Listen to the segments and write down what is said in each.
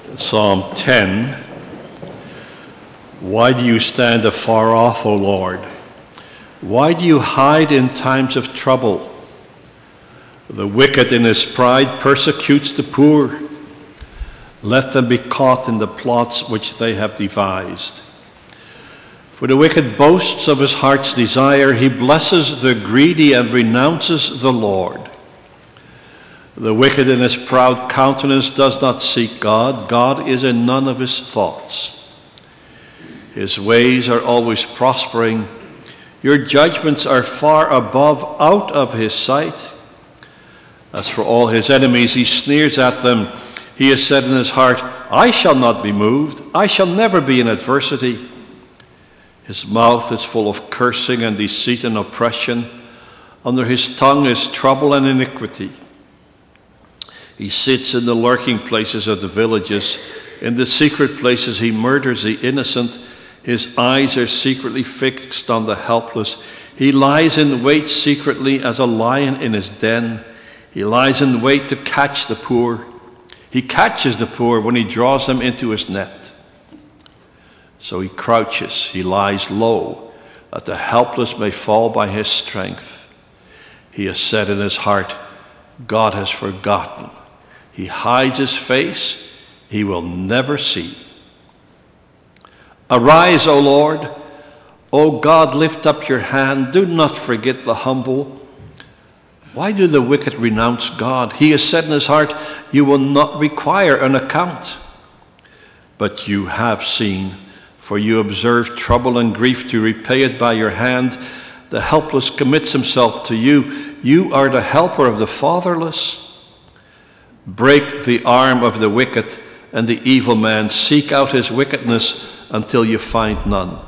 Psalm 10. Why do you stand afar off, O Lord? Why do you hide in times of trouble? The wicked in his pride persecutes the poor. Let them be caught in the plots which they have devised. For the wicked boasts of his heart's desire. He blesses the greedy and renounces the Lord. The wicked in his proud countenance does not seek God. God is in none of his thoughts. His ways are always prospering. Your judgments are far above, out of his sight. As for all his enemies, he sneers at them. He has said in his heart, I shall not be moved. I shall never be in adversity. His mouth is full of cursing and deceit and oppression. Under his tongue is trouble and iniquity. He sits in the lurking places of the villages. In the secret places he murders the innocent. His eyes are secretly fixed on the helpless. He lies in wait secretly as a lion in his den. He lies in wait to catch the poor. He catches the poor when he draws them into his net. So he crouches, he lies low, that the helpless may fall by his strength. He has said in his heart, God has forgotten. He hides his face, he will never see. Arise, O Lord. O God, lift up your hand. Do not forget the humble. Why do the wicked renounce God? He has said in his heart, you will not require an account. But you have seen, for you observe trouble and grief to repay it by your hand. The helpless commits himself to you. You are the helper of the fatherless. Break the arm of the wicked and the evil man. Seek out his wickedness until you find none.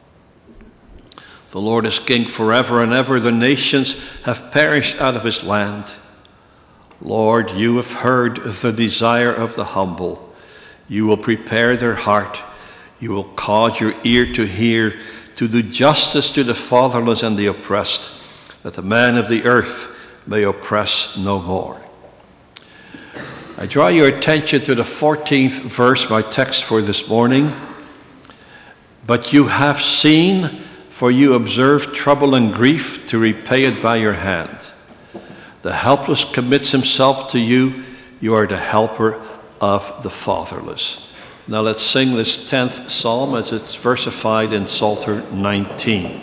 The Lord is king forever and ever. The nations have perished out of his land. Lord, you have heard the desire of the humble. You will prepare their heart. You will cause your ear to hear, to do justice to the fatherless and the oppressed, that the man of the earth may oppress no more. I draw your attention to the 14th verse, my text for this morning. But you have seen, for you observe trouble and grief to repay it by your hand. The helpless commits himself to you. You are the helper of the fatherless. Now let's sing this 10th psalm as it's versified in Psalter 19.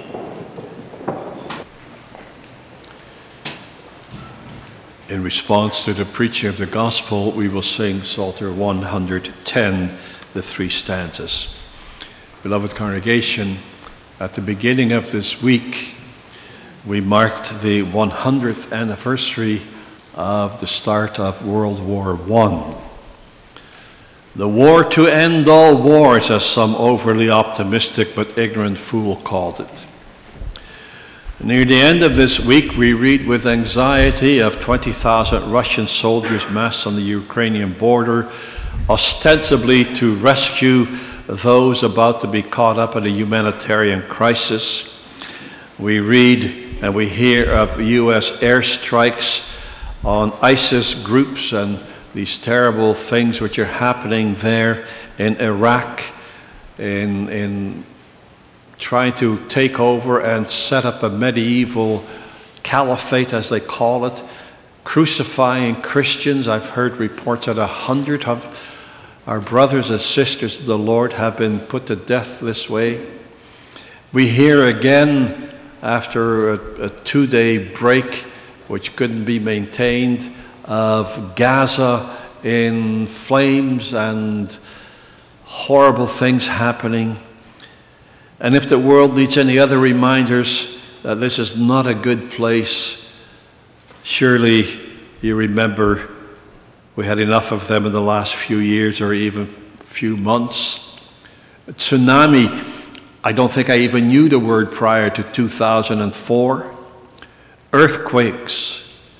In response to the preaching of the gospel, we will sing Psalter 110, the 3 stanzas. Beloved congregation, at the beginning of this week, we marked the 100th anniversary of the start of World War I. The war to end all wars, as some overly optimistic but ignorant fool called it. Near the end of this week, we read with anxiety of 20,000 Russian soldiers massed on the Ukrainian border, ostensibly to rescue those about to be caught up in a humanitarian crisis. We read and we hear of U.S. airstrikes on ISIS groups and these terrible things which are happening there in Iraq, in trying to take over and set up a medieval caliphate, as they call it, crucifying Christians. I've heard reports that 100 of our brothers and sisters of the Lord have been put to death this way. We hear again, after a 2-day break, which couldn't be maintained, of Gaza in flames and horrible things happening. And if the world needs any other reminders that this is not a good place, surely you remember we had enough of them in the last few years or even few months. A tsunami, I don't think I even knew the word prior to 2004. Earthquakes,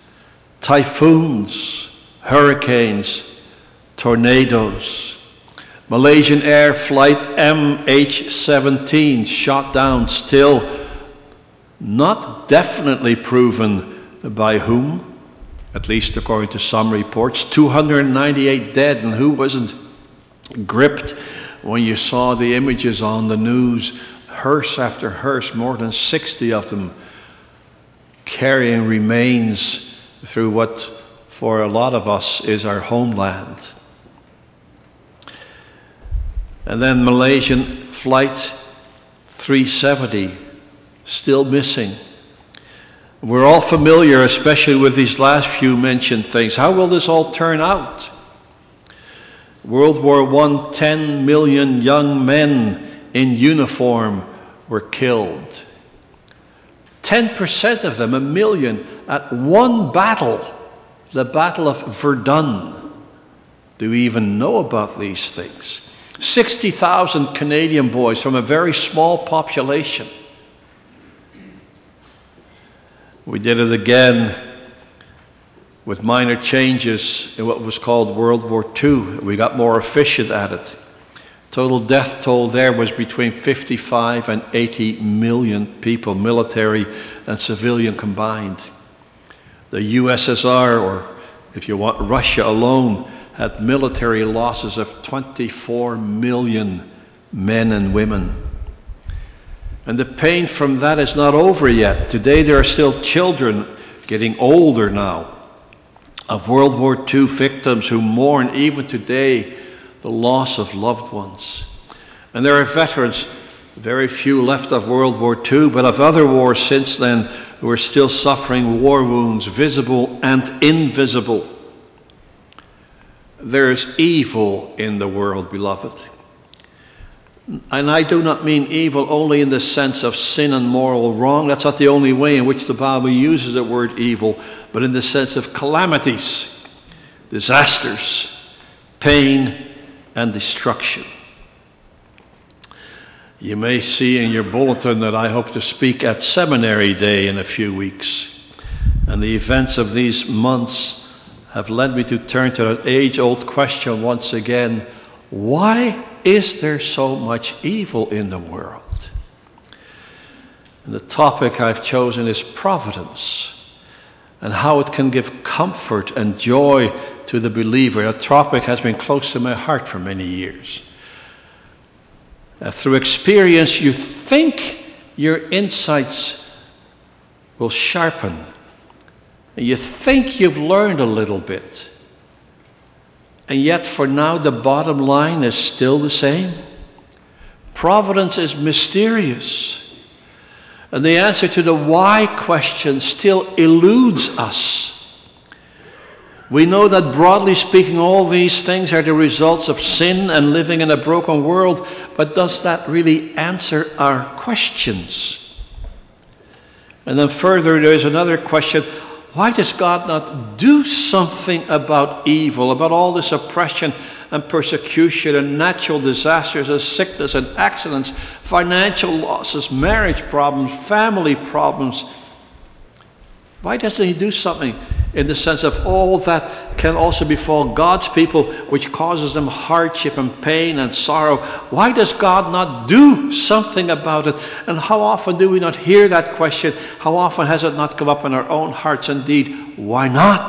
typhoons, hurricanes, tornadoes. Malaysian Air Flight MH17 shot down, still not definitely proven by whom, at least according to some reports. 298 dead, and who wasn't gripped when you saw the images on the news, hearse after hearse, more than 60 of them, carrying remains through what for a lot of us is our homeland. And then Malaysian flight 370 still missing. We're all familiar, especially with these last few mentioned things. How will this all turn out? World War I, 10 million young men in uniform were killed. 10% of them, 1 million, at one battle, the Battle of Verdun. Do we even know about these things? 60,000 Canadian boys from a very small population. We did it again with minor changes in what was called World War II. We got more efficient at it. Total death toll there was between 55 and 80 million people, military and civilian combined. The USSR, or if you want Russia alone, had military losses of 24 million men and women. And the pain from that is not over yet. Today there are still children, getting older now, of World War II victims who mourn even today the loss of loved ones. And there are veterans, very few left of World War II, but of other wars since then, who are still suffering war wounds, visible and invisible. There is evil in the world, beloved. And I do not mean evil only in the sense of sin and moral wrong. That's not the only way in which the Bible uses the word evil, but in the sense of calamities, disasters, pain, and destruction. You may see in your bulletin that I hope to speak at Seminary Day in a few weeks. And the events of these months have led me to turn to that age-old question once again: why is there so much evil in the world? And the topic I've chosen is providence, and how it can give comfort and joy to the believer. That topic has been close to my heart for many years. Through experience, you think your insights will sharpen. You think you've learned a little bit. And yet for now the bottom line is still the same. Providence is mysterious. And the answer to the why question still eludes us. We know that broadly speaking all these things are the results of sin and living in a broken world, but does that really answer our questions? And then further there's another question: why does God not do something about evil, about all this oppression and persecution and natural disasters and sickness and accidents, financial losses, marriage problems, family problems? Why doesn't he do something in the sense of all that can also befall God's people, which causes them hardship and pain and sorrow? Why does God not do something about it? And how often do we not hear that question? How often has it not come up in our own hearts? Indeed, why not?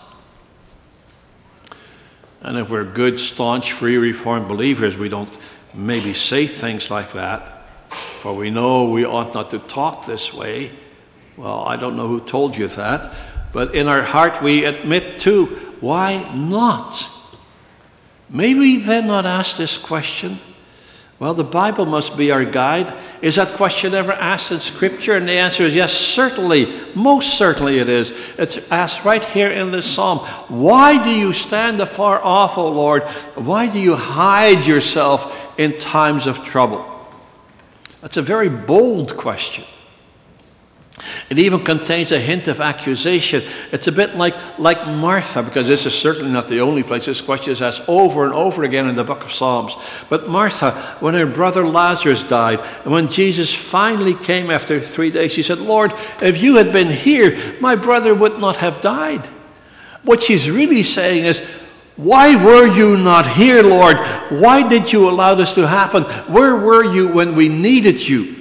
And if we're good, staunch, free, reformed believers, we don't maybe say things like that, for we know we ought not to talk this way. Well, I don't know who told you that, but in our heart we admit too, why not? May we then not ask this question? Well, the Bible must be our guide. Is that question ever asked in Scripture? And the answer is yes, certainly. Most certainly it is. It's asked right here in this psalm. Why do you stand afar off, O Lord? Why do you hide yourself in times of trouble? That's a very bold question. It even contains a hint of accusation. It's a bit like Martha, because this is certainly not the only place this question is asked over and over again in the book of Psalms. But Martha, when her brother Lazarus died, and when Jesus finally came after 3 days, she said, Lord, if you had been here, my brother would not have died. What she's really saying is, why were you not here, Lord? Why did you allow this to happen? Where were you when we needed you?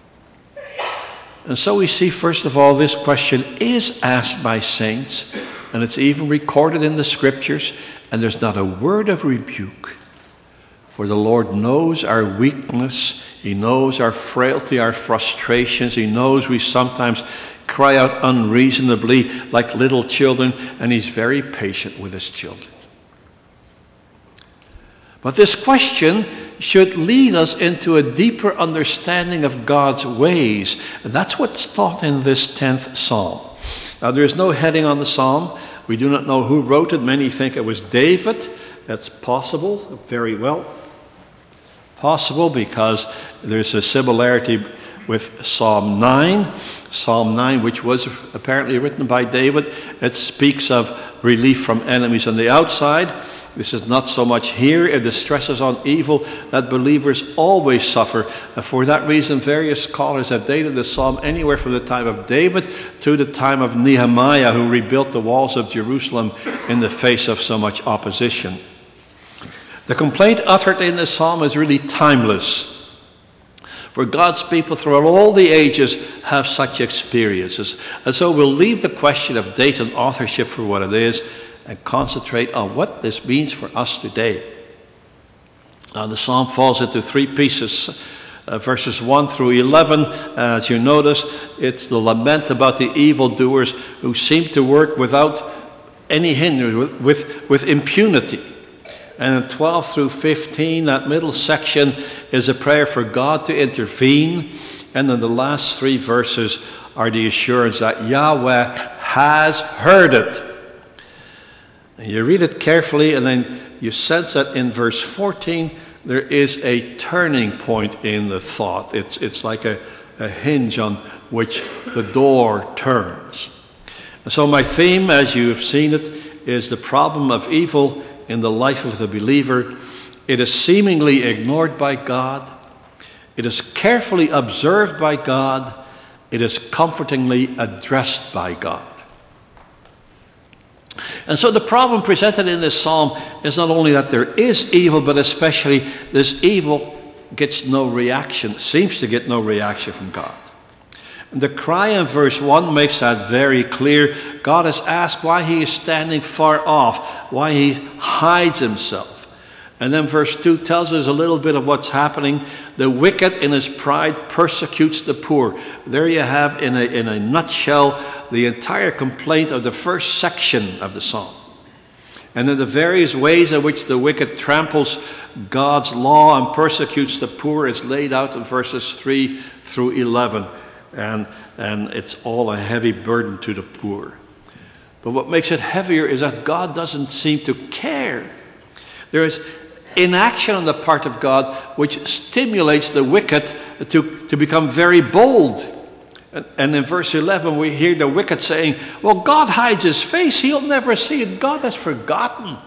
And so we see, first of all, this question is asked by saints. and it's even recorded in the Scriptures, and there's not a word of rebuke. For the Lord knows our weakness. He knows our frailty, our frustrations. He knows we sometimes cry out unreasonably like little children, and He's very patient with His children. But this question should lead us into a deeper understanding of God's ways. And that's what's taught in this 10th Psalm. Now, there is no heading on the Psalm. We do not know who wrote it. Many think it was David. That's possible, very well possible, because there's a similarity with Psalm 9. Psalm 9, which was apparently written by David, it speaks of relief from enemies on the outside. This is not so much here. It distresses on evil that believers always suffer. And for that reason, various scholars have dated the psalm anywhere from the time of David to the time of Nehemiah, who rebuilt the walls of Jerusalem in the face of so much opposition. The complaint uttered in the psalm is really timeless. For God's people throughout all the ages have such experiences. And so we'll leave the question of date and authorship for what it is and concentrate on what this means for us today. Now, the psalm falls into three pieces. Verses 1 through 11, as you notice, it's the lament about the evildoers who seem to work without any hindrance, with impunity. And in 12 through 15, that middle section is a prayer for God to intervene. And then the last three verses are the assurance that Yahweh has heard it. And you read it carefully, and then you sense that in verse 14 there is a turning point in the thought. It's like a hinge on which the door turns. And so my theme, as you have seen it, is the problem of evil in the life of the believer. It is seemingly ignored by God. It is carefully observed by God. It is comfortingly addressed by God. And so the problem presented in this psalm is not only that there is evil, but especially this evil gets no reaction, seems to get no reaction from God. And the cry in verse 1 makes that very clear. God is asked why He is standing far off, why He hides Himself. And then verse 2 tells us a little bit of what's happening. The wicked in his pride persecutes the poor. There you have, in a nutshell, the entire complaint of the first section of the psalm. And then the various ways in which the wicked tramples God's law and persecutes the poor is laid out in verses 3 through 11. And it's all a heavy burden to the poor. But what makes it heavier is that God doesn't seem to care. There is inaction on the part of God which stimulates the wicked to become very bold. And in verse 11 we hear the wicked saying, well, God hides His face. He'll never see it. God has forgotten.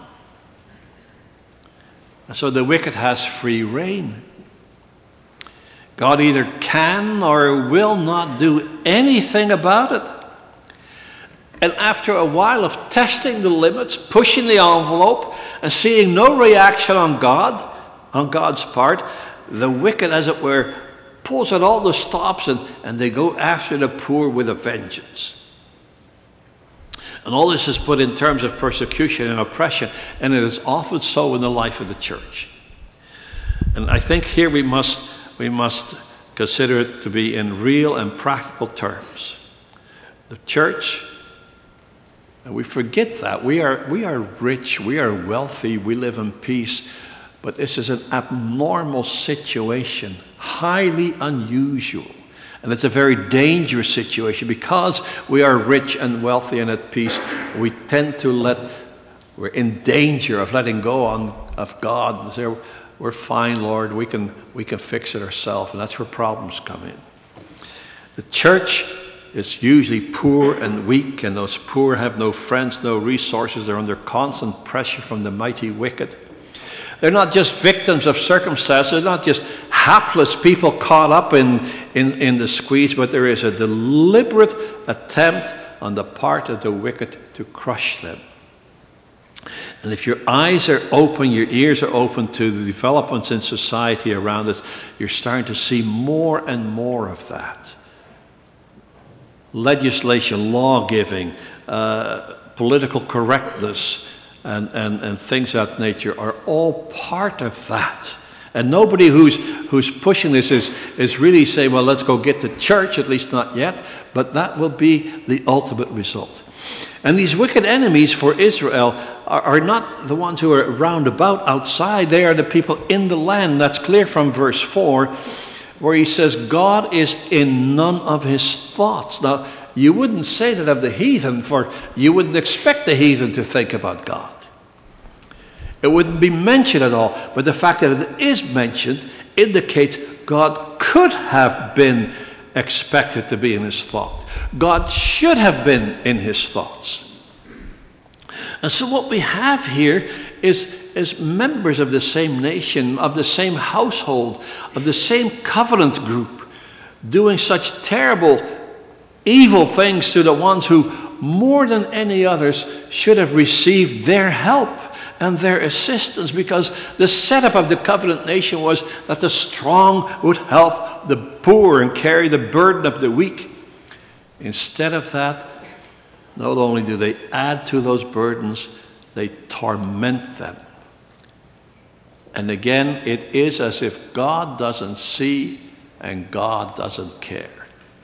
And so the wicked has free rein. God either can or will not do anything about it. And after a while of testing the limits, pushing the envelope, and seeing no reaction on God's part, the wicked, as it were, pulls out all the stops and they go after the poor with a vengeance. And all this is put in terms of persecution and oppression, and it is often so in the life of the church. And I think here we must consider it to be in real and practical terms. The church, and we forget that. We are rich, we are wealthy, we live in peace, but this is an abnormal situation, highly unusual. And it's a very dangerous situation. Because we are rich and wealthy and at peace, we tend to we're in danger of letting go of God and say, we're fine, Lord, we can fix it ourselves. And that's where problems come in. The church is usually poor and weak, and those poor have no friends, no resources. They're under constant pressure from the mighty wicked. They're not just victims of circumstances. They're not just hapless people caught up in the squeeze, but there is a deliberate attempt on the part of the wicked to crush them. And if your eyes are open, your ears are open to the developments in society around us, you're starting to see more and more of that. Legislation, law giving, political correctness and things of that nature are all part of that. And nobody who's pushing this is really saying, well, let's go get to church, at least not yet, but that will be the ultimate result. And these wicked enemies for Israel are not the ones who are round about outside. They are the people in the land. That's clear from verse 4, where he says, God is in none of his thoughts. Now, you wouldn't say that of the heathen, for you wouldn't expect the heathen to think about God. It wouldn't be mentioned at all. But the fact that it is mentioned indicates God could have been expected to be in his thought. God should have been in his thoughts. And so what we have here is members of the same nation, of the same household, of the same covenant group, doing such terrible, evil things to the ones who, more than any others, should have received their help and their assistance, because the setup of the covenant nation was that the strong would help the poor and carry the burden of the weak. Instead of that, not only do they add to those burdens, they torment them. And again, it is as if God doesn't see and God doesn't care.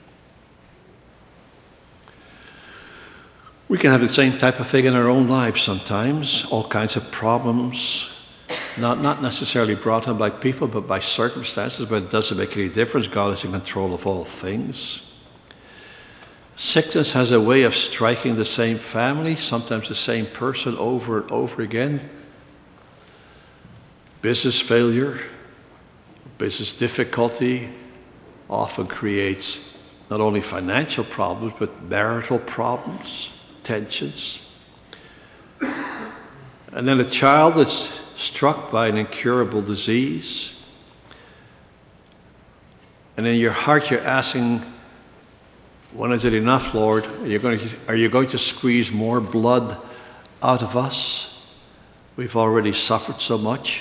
We can have the same type of thing in our own lives sometimes, all kinds of problems, not necessarily brought on by people, but by circumstances, but it doesn't make any difference. God is in control of all things. Sickness has a way of striking the same family, sometimes the same person over and over again. Business failure, business difficulty often creates not only financial problems, but marital problems, tensions. And then a child that's struck by an incurable disease. And in your heart you're asking, when is it enough, Lord? Are you going to squeeze more blood out of us? We've already suffered so much.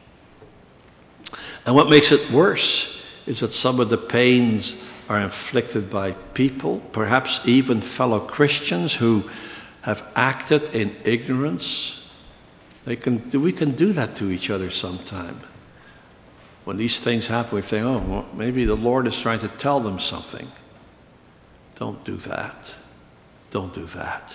And what makes it worse is that some of the pains are inflicted by people, perhaps even fellow Christians who have acted in ignorance. We can do that to each other sometime. When these things happen, we think, oh, well, maybe the Lord is trying to tell them something. Don't do that. Don't do that.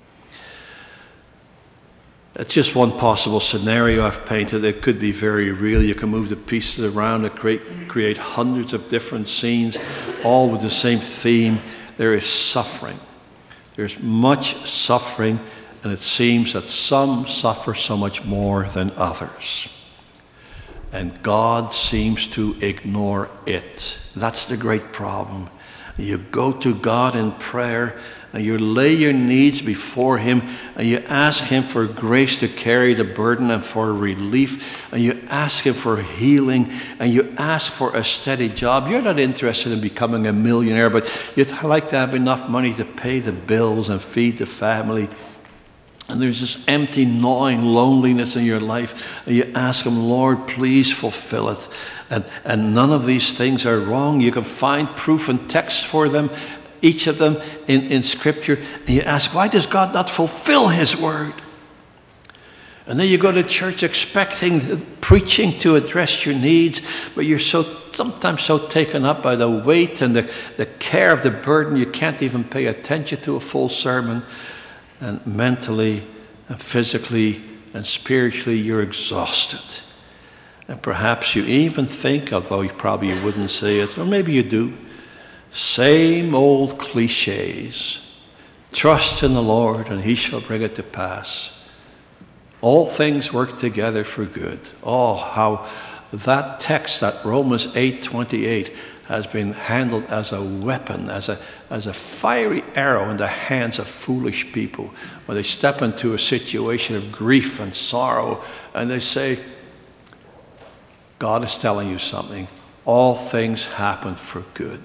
That's just one possible scenario I've painted. It could be very real. You can move the pieces around and create hundreds of different scenes, all with the same theme. There is suffering. There's much suffering, and it seems that some suffer so much more than others. And God seems to ignore it. That's the great problem. You go to God in prayer and you lay your needs before him and you ask him for grace to carry the burden and for relief, and you ask him for healing, and you ask for a steady job. You're not interested in becoming a millionaire, but you'd like to have enough money to pay the bills and feed the family. And there's this empty, gnawing loneliness in your life. And you ask him, Lord, please fulfill it. And none of these things are wrong. You can find proof and text for them, each of them in Scripture. And you ask, why does God not fulfill his word? And then you go to church expecting preaching to address your needs, but you're sometimes so taken up by the weight and the care of the burden, you can't even pay attention to a full sermon. And mentally and physically and spiritually you're exhausted. And perhaps you even think, although you probably wouldn't say it, or maybe you do, same old cliches. Trust in the Lord and he shall bring it to pass. All things work together for good. Oh, how that text, that Romans 8:28, has been handled as a weapon, as a fiery arrow in the hands of foolish people when they step into a situation of grief and sorrow and they say, God is telling you something. All things happen for good.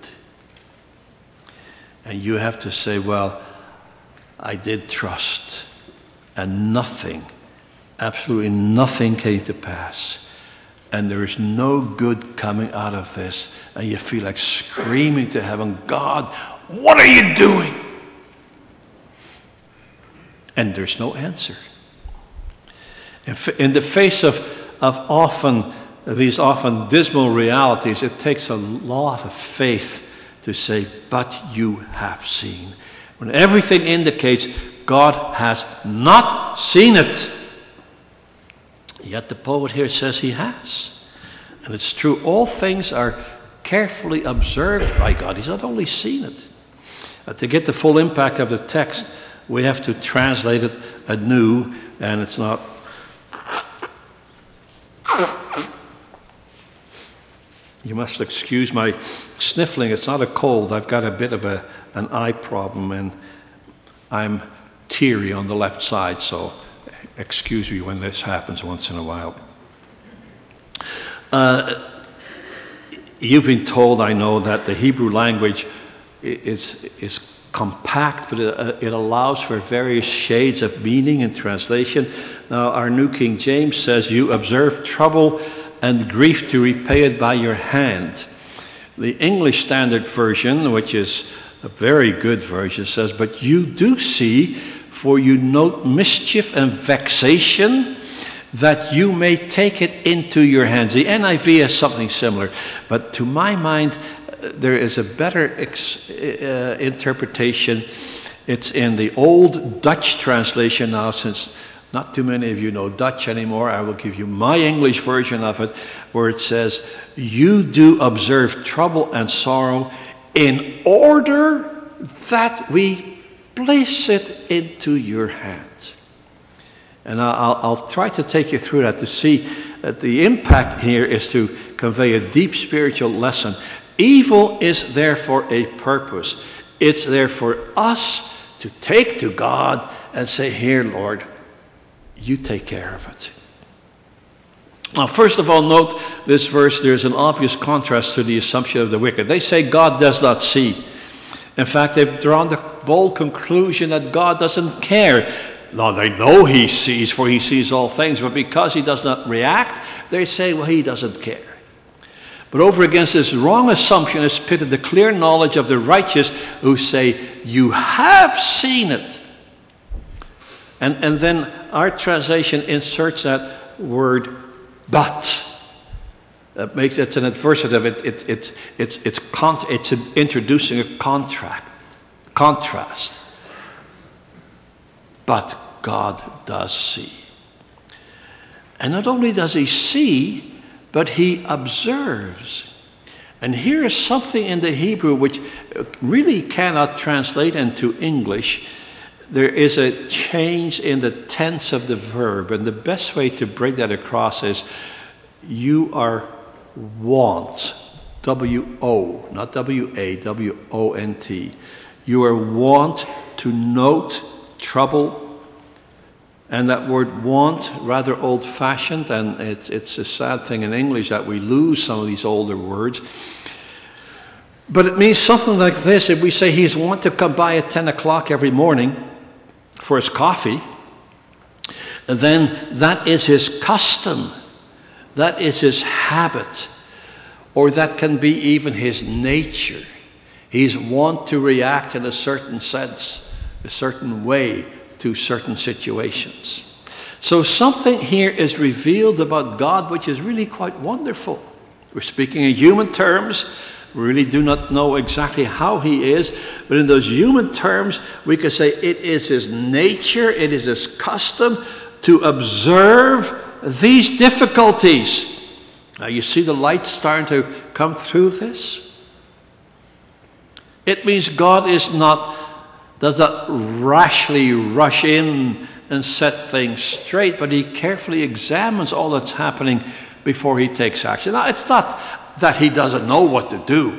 And you have to say, well, I did trust, and nothing, absolutely nothing came to pass. And there is no good coming out of this. And you feel like screaming to heaven, God, what are you doing? And there's no answer. In the face of these often dismal realities, it takes a lot of faith to say, but you have seen. When everything indicates God has not seen it. Yet the poet here says he has. And it's true, all things are carefully observed by God. He's not only seen it. To get the full impact of the text, we have to translate it anew, and it's not. You must excuse my sniffling. It's not a cold. I've got a bit of an eye problem, and I'm teary on the left side, so excuse me when this happens once in a while. You've been told, I know, that the Hebrew language is compact, but it allows for various shades of meaning and translation. Now, our New King James says, you observe trouble and grief to repay it by your hand. The English Standard Version, which is a very good version, says, but you do see, for you note mischief and vexation, that you may take it into your hands. The NIV has something similar, but to my mind, there is a better interpretation. It's in the old Dutch translation now, since not too many of you know Dutch anymore. I will give you my English version of it, where it says, you do observe trouble and sorrow in order that we place it into your hands. And I'll try to take you through that to see that the impact here is to convey a deep spiritual lesson. Evil is there for a purpose. It's there for us to take to God and say, here, Lord, you take care of it. Now, first of all, note this verse. There's an obvious contrast to the assumption of the wicked. They say God does not see. In fact, they've drawn the bold conclusion that God doesn't care. Now, they know he sees, for he sees all things, but because he does not react, they say, well, he doesn't care. But over against this wrong assumption is pitted the clear knowledge of the righteous who say, you have seen it. And then our translation inserts that word, but. That makes it's an adversative. It's introducing a contrast. But God does see. And not only does he see, but he observes. And here is something in the Hebrew which really cannot translate into English. There is a change in the tense of the verb, and the best way to break that across is you are wont, W-O, not W-A, W-O-N-T. You are wont to note trouble. And that word want, rather old-fashioned, and it's a sad thing in English that we lose some of these older words. But it means something like this. If we say he's wont to come by at 10 o'clock every morning for his coffee, then that is his custom. That is his habit. Or that can be even his nature. He's wont to react in a certain sense, a certain way, to certain situations. So something here is revealed about God which is really quite wonderful. We're speaking in human terms. We really do not know exactly how he is, but in those human terms we can say it is his nature, it is his custom to observe these difficulties. Now you see the light starting to come through this? It means God does not rashly rush in and set things straight, but he carefully examines all that's happening before he takes action. Now, it's not that he doesn't know what to do,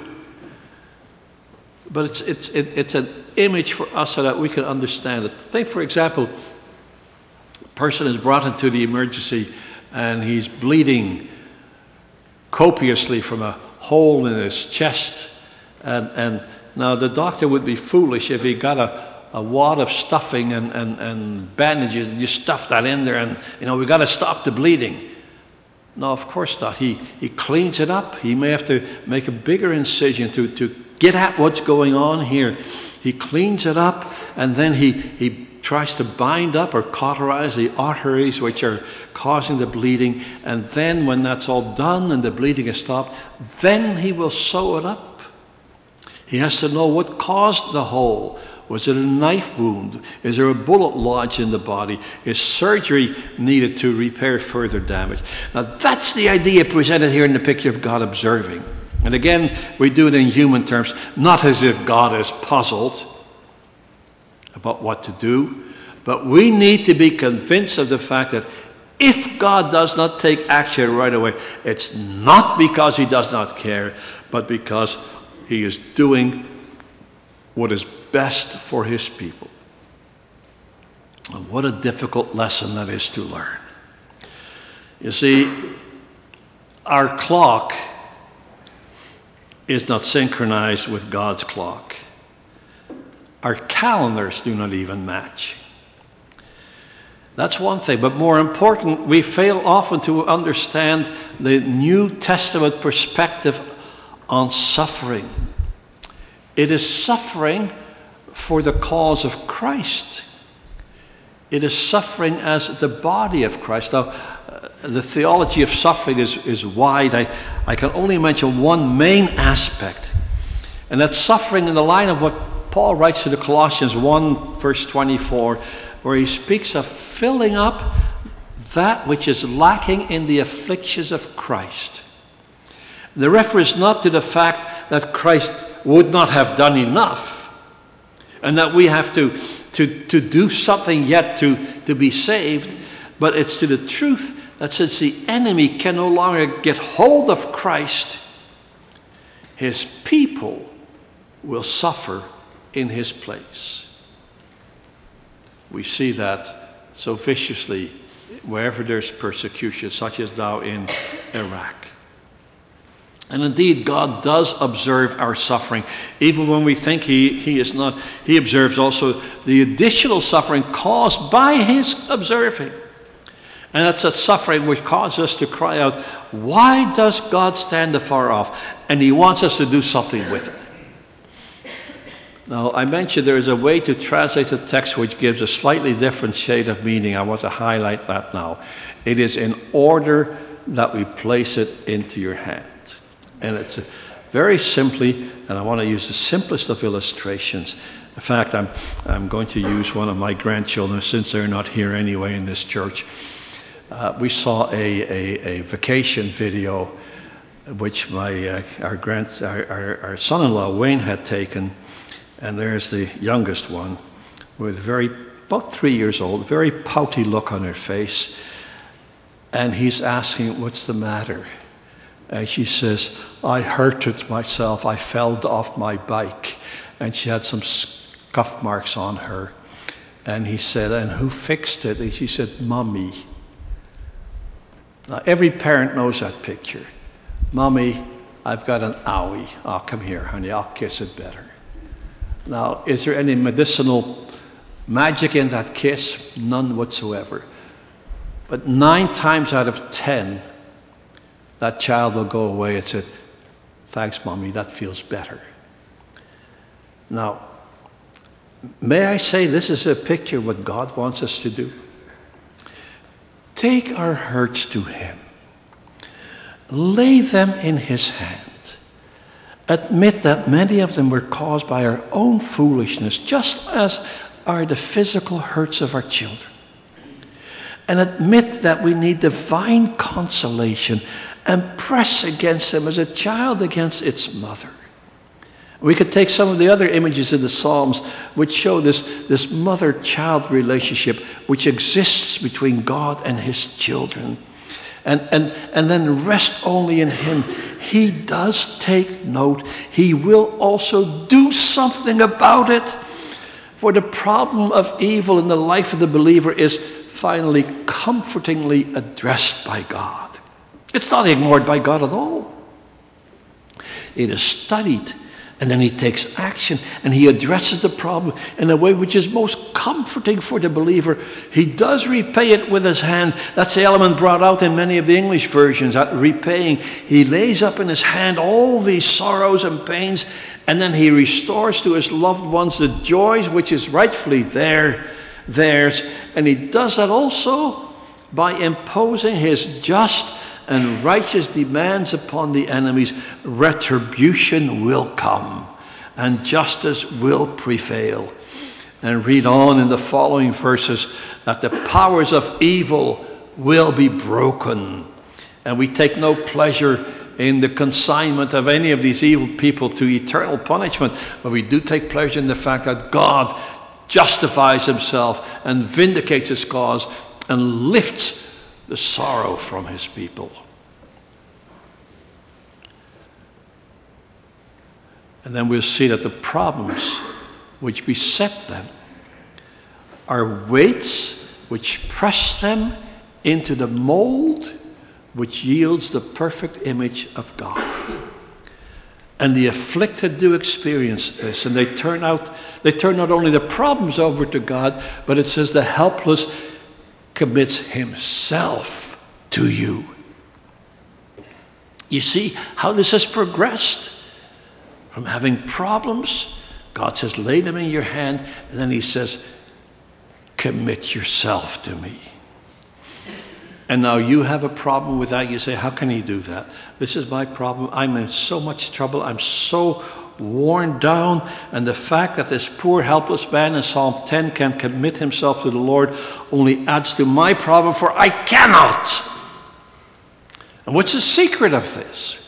but it's an image for us so that we can understand it. Think, for example, a person is brought into the emergency and he's bleeding copiously from a hole in his chest, and now the doctor would be foolish if he got a wad of stuffing and bandages and just stuff that in there and, we got to stop the bleeding. No, of course not. He cleans it up. He may have to make a bigger incision to get at what's going on here. He cleans it up, and then he tries to bind up or cauterize the arteries which are causing the bleeding. And then when that's all done and the bleeding is stopped, then he will sew it up. He has to know what caused the hole. Was it a knife wound? Is there a bullet lodged in the body? Is surgery needed to repair further damage? Now that's the idea presented here in the picture of God observing. And again, we do it in human terms, not as if God is puzzled about what to do, but we need to be convinced of the fact that if God does not take action right away, it's not because he does not care, but because he is doing what is best for his people. And what a difficult lesson that is to learn. You see, our clock is not synchronized with God's clock. Our calendars do not even match. That's one thing. But more important, we fail often to understand the New Testament perspective on suffering. It is suffering for the cause of Christ. It is suffering as the body of Christ. Now, the theology of suffering is wide. I can only mention one main aspect, and that's suffering in the line of what Paul writes to the Colossians 1, verse 24, where he speaks of filling up that which is lacking in the afflictions of Christ. The reference not to the fact that Christ would not have done enough, and that we have to do something yet to be saved, but it's to the truth that since the enemy can no longer get hold of Christ, his people will suffer in his place. We see that so viciously wherever there's persecution, such as now in Iraq. And indeed, God does observe our suffering. Even when we think he is not, he observes also the additional suffering caused by his observing. And that's that suffering which causes us to cry out, why does God stand afar off? And he wants us to do something with it. Now, I mentioned there is a way to translate the text which gives a slightly different shade of meaning. I want to highlight that now. It is in order that we place it into your hand. And it's very simply, and I want to use the simplest of illustrations. In fact, I'm going to use one of my grandchildren, since they're not here anyway in this church. We saw a vacation video which our son-in-law Wayne had taken, and there's the youngest one with about 3 years old, very pouty look on her face, and he's asking, what's the matter? And she says, I hurt it myself. I fell off my bike. And she had some scuff marks on her. And he said, and who fixed it? And she said, Mommy. Now, every parent knows that picture. Mommy, I've got an owie. Oh, come here, honey. I'll kiss it better. Now, is there any medicinal magic in that kiss? None whatsoever. But 9 times out of 10, that child will go away and say, thanks, Mommy, that feels better. Now, may I say this is a picture of what God wants us to do? Take our hurts to him. Lay them in his hand. Admit that many of them were caused by our own foolishness, just as are the physical hurts of our children. And admit that we need divine consolation and press against them as a child against its mother. We could take some of the other images in the Psalms which show this mother-child relationship which exists between God and his children. And then rest only in him. He does take note. He will also do something about it. For the problem of evil in the life of the believer is finally comfortingly addressed by God. It's not ignored by God at all. It is studied, and then he takes action, and he addresses the problem in a way which is most comforting for the believer. He does repay it with his hand. That's the element brought out in many of the English versions, that repaying. He lays up in his hand all these sorrows and pains, and then he restores to his loved ones the joys which is rightfully there. theirs. And he does that also by imposing his just and righteous demands upon the enemies. Retribution will come and justice will prevail. And read on in the following verses that the powers of evil will be broken. And we take no pleasure in the consignment of any of these evil people to eternal punishment, but we do take pleasure in the fact that God justifies himself and vindicates his cause and lifts the sorrow from his people. And then we'll see that the problems which beset them are weights which press them into the mold which yields the perfect image of God. And the afflicted do experience this, and they turn not only the problems over to God, but it says the helpless commits himself to you. You see how this has progressed? From having problems, God says, lay them in your hand, and then he says, commit yourself to me. And now you have a problem with that. You say, how can he do that? This is my problem. I'm in so much trouble. I'm so worn down. And the fact that this poor helpless man in Psalm 10 can commit himself to the Lord only adds to my problem, for I cannot. And what's the secret of this?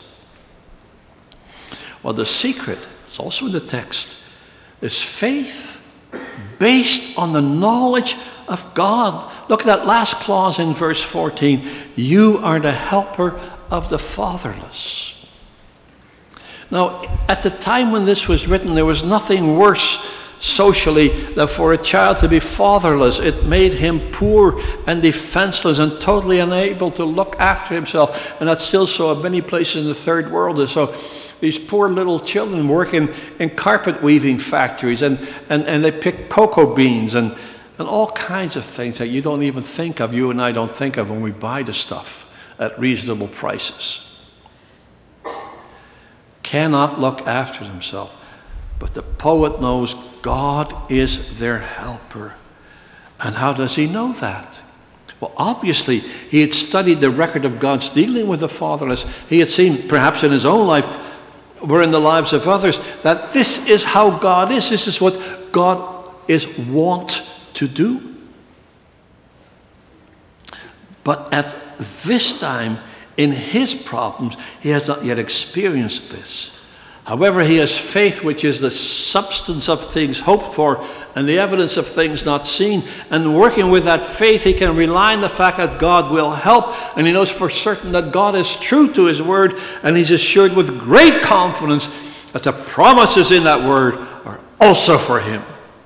Well, the secret, it's also in the text, is faith based on the knowledge of God. Look at that last clause in verse 14. You are the helper of the fatherless. Now, at the time when this was written, there was nothing worse socially than for a child to be fatherless. It made him poor and defenseless and totally unable to look after himself. And that's still so in many places in the third world. And so these poor little children work in carpet weaving factories and they pick cocoa beans and all kinds of things that you don't even think of, you and I don't think of when we buy the stuff at reasonable prices. Cannot look after themselves. But the poet knows God is their helper. And how does he know that? Well, obviously, he had studied the record of God's dealing with the fatherless. He had seen, perhaps in his own life, or in the lives of others, that this is how God is. This is what God is wont to do. But at this time, in his problems, he has not yet experienced this. However, he has faith, which is the substance of things hoped for and the evidence of things not seen. And working with that faith, he can rely on the fact that God will help. And he knows for certain that God is true to his word. And he's assured with great confidence that the promises in that word are also for him.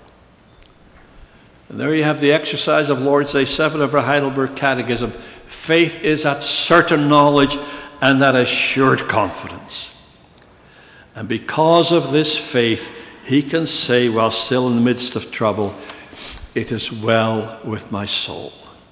And there you have the exercise of Lord's Day 7 of our Heidelberg Catechism. Faith is that certain knowledge and that assured confidence. And because of this faith, he can say, while still in the midst of trouble, it is well with my soul.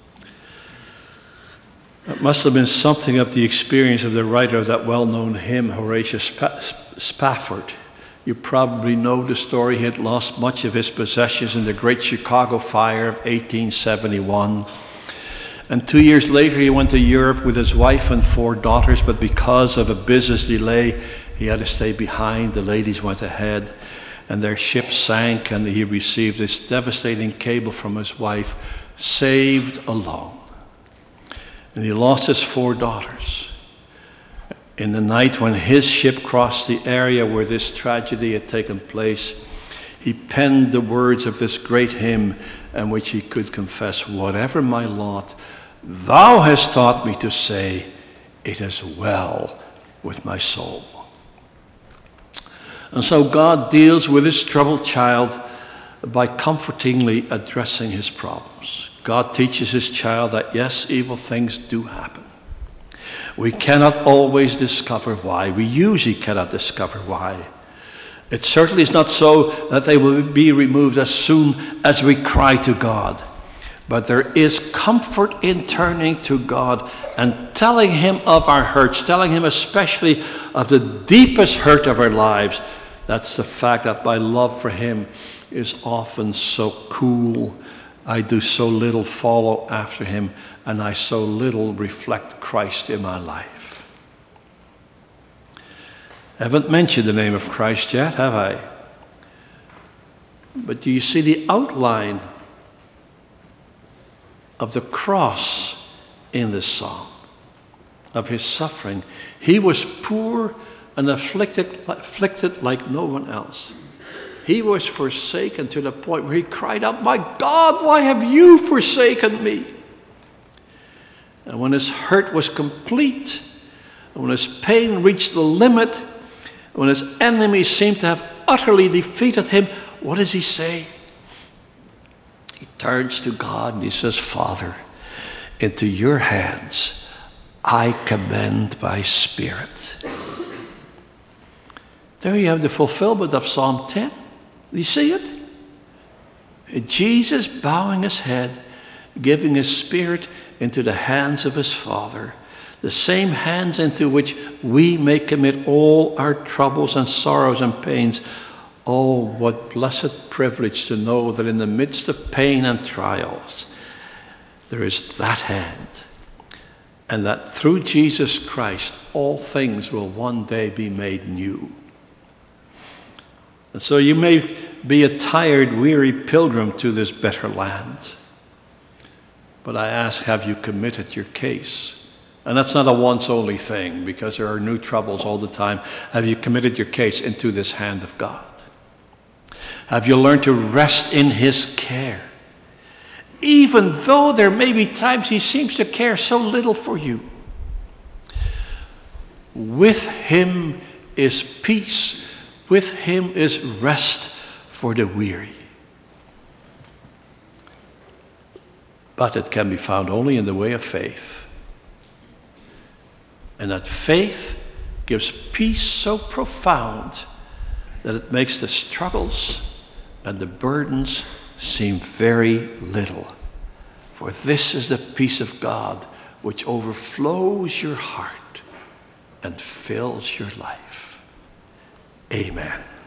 That must have been something of the experience of the writer of that well-known hymn, Horatius Spafford. You probably know the story. He had lost much of his possessions in the Great Chicago Fire of 1871. And 2 years later, he went to Europe with his wife and 4 daughters, but because of a business delay, he had to stay behind. The ladies went ahead, and their ship sank, and he received this devastating cable from his wife, saved alone. And he lost his 4 daughters. In the night when his ship crossed the area where this tragedy had taken place, he penned the words of this great hymn in which he could confess, whatever my lot, thou hast taught me to say, it is well with my soul. And so God deals with his troubled child by comfortingly addressing his problems. God teaches his child that yes, evil things do happen. We cannot always discover why. We usually cannot discover why. It certainly is not so that they will be removed as soon as we cry to God. But there is comfort in turning to God and telling him of our hurts, telling him especially of the deepest hurt of our lives. That's the fact that my love for him is often so cool I do so little follow after him, and I so little reflect Christ in my life. I haven't mentioned the name of Christ yet, have I? But do you see the outline of the cross in this psalm, of his suffering? He was poor and afflicted like no one else. He was forsaken to the point where he cried out, "My God, why have you forsaken me?" And when his hurt was complete, and when his pain reached the limit, when his enemies seemed to have utterly defeated him, what does he say? He turns to God and he says, "Father, into your hands I commend my spirit." There you have the fulfillment of Psalm 10. Do you see it? Jesus bowing his head, giving his spirit into the hands of his Father, the same hands into which we may commit all our troubles and sorrows and pains. Oh, what blessed privilege to know that in the midst of pain and trials, there is that hand, and that through Jesus Christ, all things will one day be made new. And so you may be a tired, weary pilgrim to this better land. But I ask, have you committed your case? And that's not a once-only thing, because there are new troubles all the time. Have you committed your case into this hand of God? Have you learned to rest in his care? Even though there may be times he seems to care so little for you. With him is peace. With him is rest for the weary. But it can be found only in the way of faith. And that faith gives peace so profound that it makes the struggles and the burdens seem very little. For this is the peace of God which overflows your heart and fills your life. Amen.